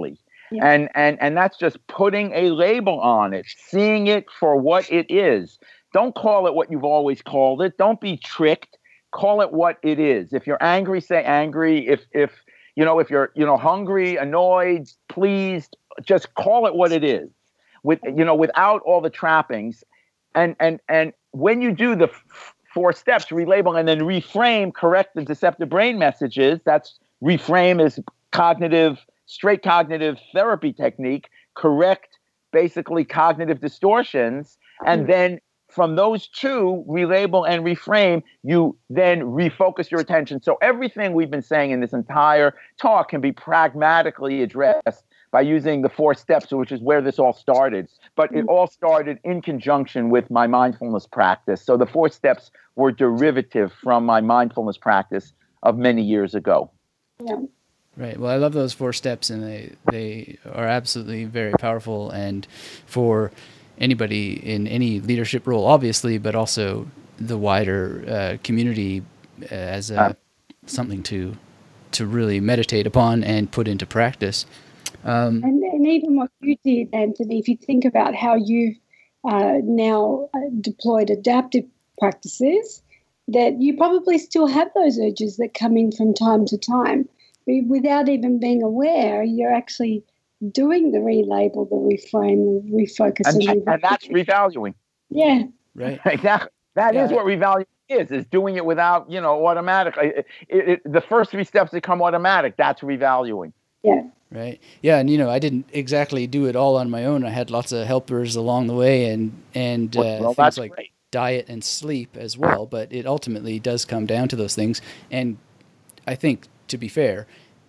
Yeah. And, and, and that's just putting a label on it, seeing it for what it is. Don't call it what you've always called it. Don't be tricked. Call it what it is. If you're angry, say angry. If, if, you know, if you're, you know, hungry, annoyed, pleased, just call it what it is, with, you know, without all the trappings. And, and, and when you do the f- four steps, relabel and then reframe, correct the deceptive brain messages. That's reframe is cognitive, straight cognitive therapy technique, correct basically cognitive distortions. And then from those two, relabel and reframe, you then refocus your attention. So everything we've been saying in this entire talk can be pragmatically addressed by using the four steps, which is where this all started. But it all started in conjunction with my mindfulness practice. So the four steps were derivative from my mindfulness practice of many years ago. Yeah. Right. Well, I love those four steps, and they they are absolutely very powerful, and for anybody in any leadership role, obviously, but also the wider uh, community as a, something to to really meditate upon and put into practice. Um, and, and even what you did, Anthony, if you think about how you've uh, now deployed adaptive practices, that you probably still have those urges that come in from time to time. Without even being aware, you're actually doing the relabel, the reframe, the refocus. And, and, and that's revaluing. Yeah. Right. Exactly. That Yeah. is what revaluing is, is doing it without, you know, automatic. It, it, it, the first three steps become automatic. That's revaluing. Yeah. Right. Yeah. And, you know, I didn't exactly do it all on my own. I had lots of helpers along the way, and, and uh, Well, things that's like great. diet and sleep as well. But it ultimately does come down to those things. And I think, to be fair,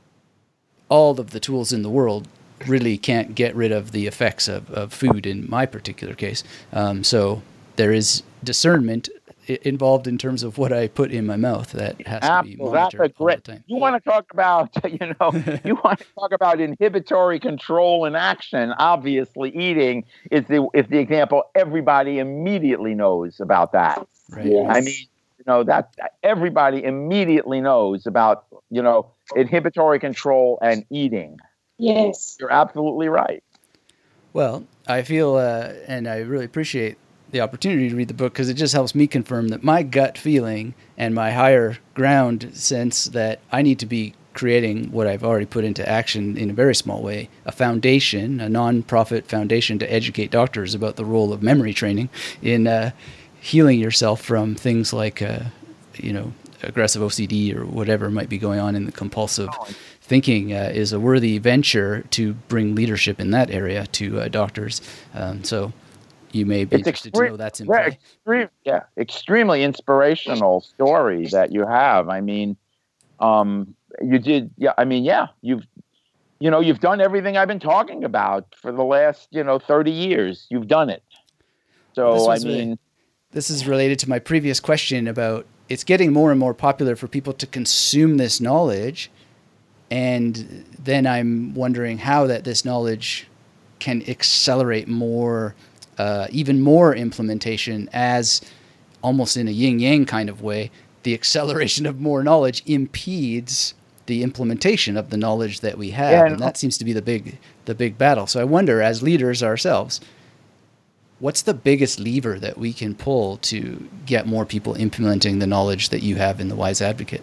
all of the tools in the world really can't get rid of the effects of, of food in my particular case. Um, so there is discernment I- involved in terms of what I put in my mouth that has Absolutely. to be That's a monitored all great. the time. You want to talk about, you know, you want to talk about inhibitory control and action. Obviously, eating is the is the example everybody immediately knows about that. Right. Yes. I mean, you know, that everybody immediately knows about, you know, inhibitory control and eating. Yes. You're absolutely right. Well, I feel, uh, and I really appreciate the opportunity to read the book, because it just helps me confirm that my gut feeling and my higher ground sense that I need to be creating what I've already put into action in a very small way, a foundation, a non-profit foundation to educate doctors about the role of memory training in uh, healing yourself from things like, uh, you know, aggressive O C D or whatever might be going on in the compulsive thinking uh, is a worthy venture to bring leadership in that area to uh, doctors. Um, so you may be It's interested extre- to know that's in yeah, play. extreme, yeah, extremely inspirational story that you have. I mean, um, you did, yeah. I mean, yeah, you've, you know, you've done everything I've been talking about for the last, you know, thirty years. You've done it. So Well, I this was mean, a- this is related to my previous question about it's getting more and more popular for people to consume this knowledge, and then I'm wondering how that this knowledge can accelerate more, uh, even more implementation, as almost in a yin-yang kind of way, the acceleration of more knowledge impedes the implementation of the knowledge that we have. Yeah, and no. that seems to be the big, the big battle. So I wonder, as leaders ourselves, what's the biggest lever that we can pull to get more people implementing the knowledge that you have in the Wise Advocate?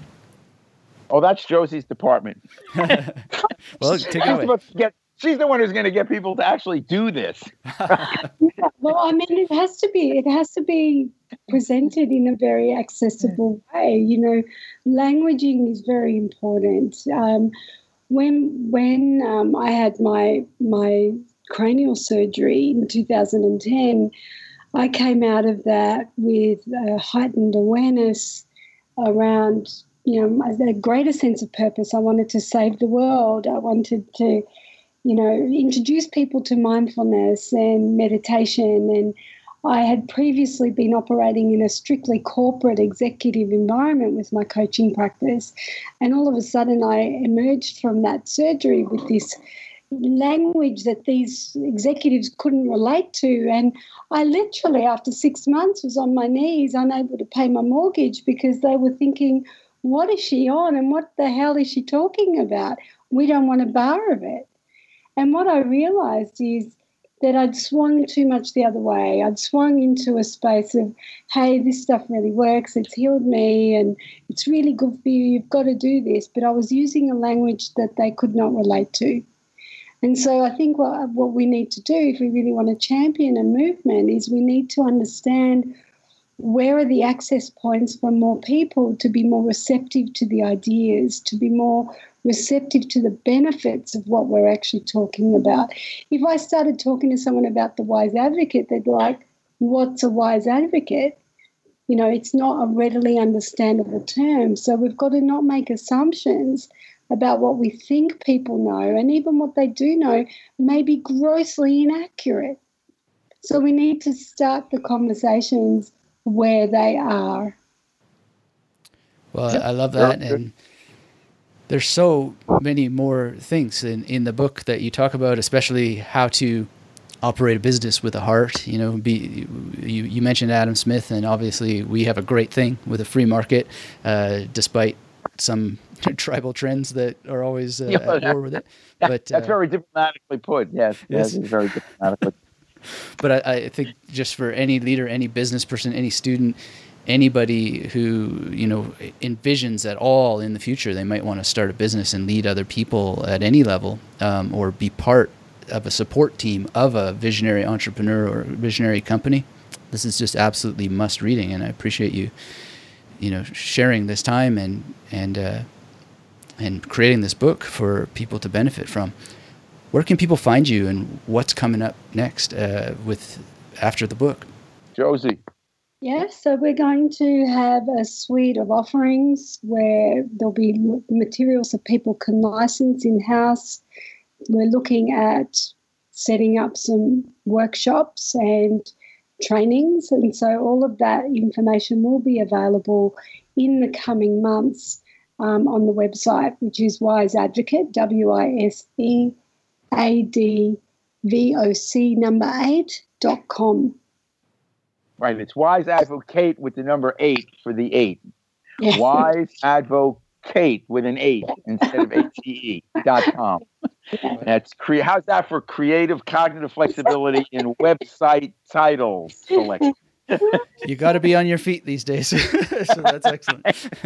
oh, that's Josie's department. Well, take it She's away. supposed to get- she's the one who's going to get people to actually do this. Well, I mean, it has to be. It has to be presented in a very accessible way. You know, languaging is very important. Um, when when um, I had my my cranial surgery in two thousand ten, I came out of that with a heightened awareness around, you know, a greater sense of purpose. I wanted to save the world. I wanted to, you know, introduce people to mindfulness and meditation. And I had previously been operating in a strictly corporate executive environment with my coaching practice. And all of a sudden I emerged from that surgery with this language that these executives couldn't relate to. And I literally, after six months, was on my knees, unable to pay my mortgage, because they were thinking, what is she on and what the hell is she talking about? We don't want a bar of it. And what I realized is that I'd swung too much the other way. I'd swung into a space of, hey, this stuff really works, it's healed me, and it's really good for you, you've got to do this. But I was using a language that they could not relate to. And so I think what, what we need to do if we really want to champion a movement is we need to understand where are the access points for more people to be more receptive to the ideas, to be more receptive to the benefits of what we're actually talking about. If I started talking to someone about the wise advocate, they'd be like, what's a wise advocate? You know, it's not a readily understandable term. So we've got to not make assumptions about what we think people know, and even what they do know may be grossly inaccurate. So we need to start the conversations where they are. Well, I love that. And there's so many more things in, in the book that you talk about, especially how to operate a business with a heart. You know, be you, you mentioned Adam Smith, and obviously we have a great thing with a free market, uh, despite some tribal trends that are always uh, at war with it. That, but that's uh, very diplomatically put. Yes, yes, yes, it's very diplomatically. But I, I think just for any leader, any business person, any student, anybody who, you know, envisions at all in the future they might want to start a business and lead other people at any level, um, or be part of a support team of a visionary entrepreneur or visionary company, this is just absolutely must reading. And I appreciate you, you know, sharing this time and and uh, and creating this book for people to benefit from. Where can people find you, and what's coming up next uh, with after the book? Josie. Yeah, so we're going to have a suite of offerings where there'll be materials that people can license in-house. We're looking at setting up some workshops and trainings, and so all of that information will be available in the coming months um, on the website, which is Wise Advocate, W I S E A D V O C number eight dot com. Right, it's Wise Advocate with the number eight for the eight. Yeah. Wise Advocate with an eight instead of A T E dot com. Yeah. That's cre- How's that for creative cognitive flexibility in website title selection? You got to be on your feet these days. So that's excellent.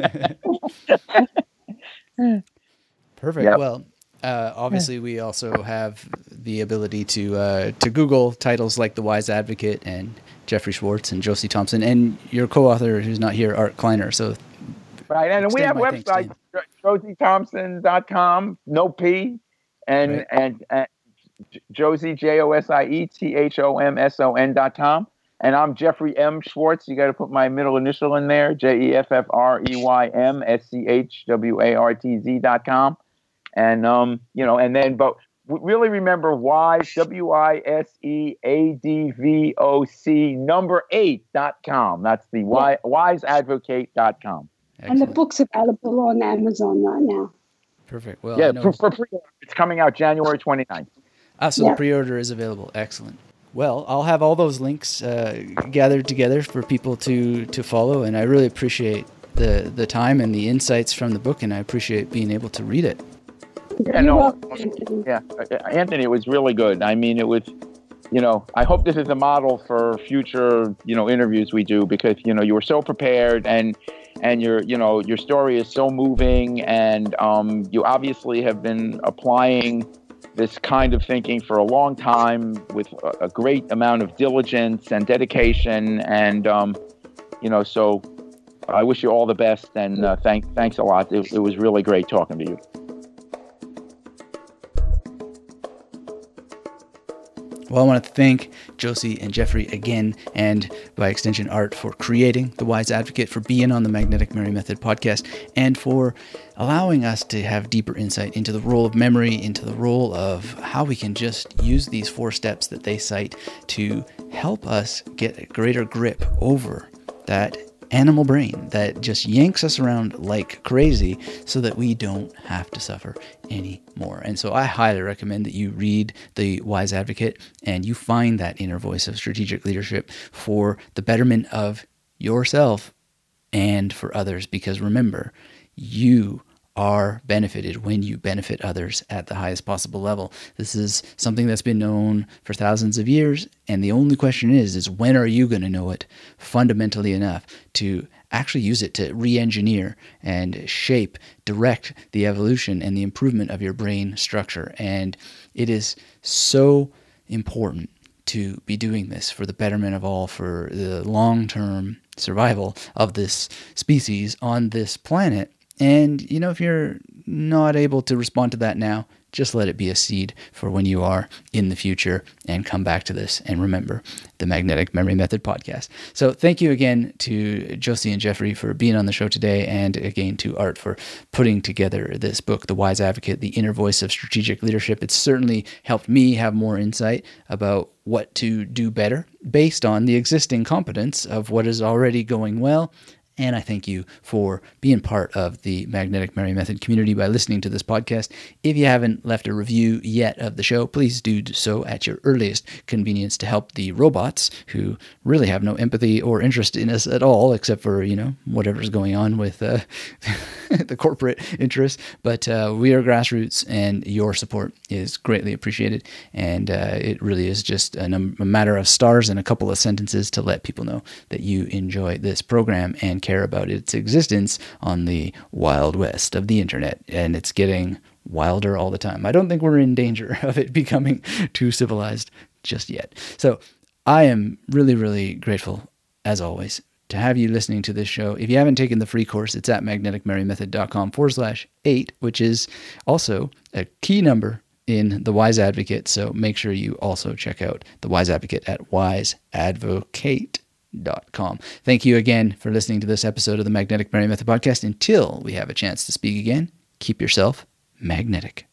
Perfect. Yep. Well, uh, obviously we also have the ability to uh, to Google titles like The Wise Advocate and Jeffrey Schwartz and Josie Thompson, and your co-author who's not here, Art Kleiner. So right, and we have my thanks to websites, josie thompson dot com, no P, and, Right. and, and Josie, J O S I E T H O M S O N dot com. And I'm Jeffrey M. Schwartz. You got to put my middle initial in there, J E F F R E Y M S C H W A R T Z dot com. And, um, you know, and then, but really remember Wise, W I S E A D V O C, number eight dot com. That's the y, wise advocate dot com. And the book's available on Amazon right now. Perfect. Well, Yeah, I know, for, for pre-order. It's coming out January twenty-ninth. ah, so Yeah. the pre-order is available. Excellent. Well, I'll have all those links uh, gathered together for people to, to follow, and I really appreciate the, the time and the insights from the book, and I appreciate being able to read it. Yeah, You're no, welcome, Anthony. yeah, Anthony, it was really good. I mean, it was, you know, I hope this is a model for future, you know, interviews we do, because, you know, you were so prepared, and and your, you know, your story is so moving, and um, you obviously have been applying this kind of thinking for a long time with a, a great amount of diligence and dedication, and um, you know, so I wish you all the best, and uh, thank thanks a lot. It, it was really great talking to you. Well, I want to thank Josie and Jeffrey again, and by extension Art, for creating The Wise Advocate, for being on the Magnetic Memory Method podcast, and for allowing us to have deeper insight into the role of memory, into the role of how we can just use these four steps that they cite to help us get a greater grip over that animal brain that just yanks us around like crazy so that we don't have to suffer anymore. And so I highly recommend that you read The Wise Advocate and you find that inner voice of strategic leadership for the betterment of yourself and for others, because remember, you are benefited when you benefit others at the highest possible level. This is something that's been known for thousands of years, and the only question is, is when are you going to know it fundamentally enough to actually use it to re-engineer and shape, direct the evolution and the improvement of your brain structure. And it is so important to be doing this for the betterment of all, for the long-term survival of this species on this planet. And, you know, if you're not able to respond to that now, just let it be a seed for when you are in the future, and come back to this and remember the Magnetic Memory Method podcast. So thank you again to Josie and Jeffrey for being on the show today, and again to Art for putting together this book, The Wise Advocate, The Inner Voice of Strategic Leadership. It's certainly helped me have more insight about what to do better based on the existing competence of what is already going well. And I thank you for being part of the Magnetic Memory Method community by listening to this podcast. If you haven't left a review yet of the show, please do so at your earliest convenience to help the robots who really have no empathy or interest in us at all, except for, you know, whatever's going on with uh, the corporate interests. But uh, we are grassroots, and your support is greatly appreciated. And uh, it really is just a, num- a matter of stars and a couple of sentences to let people know that you enjoy this program and care about its existence on the wild west of the internet. And it's getting wilder all the time. I don't think we're in danger of it becoming too civilized just yet. So I am really, really grateful, as always, to have you listening to this show. If you haven't taken the free course, it's at magneticmarymethod.com forward slash eight, which is also a key number in The Wise Advocate. So make sure you also check out The Wise Advocate at wise advocate dot com. Thank you again for listening to this episode of the Magnetic Memory Method podcast. Until we have a chance to speak again, keep yourself magnetic.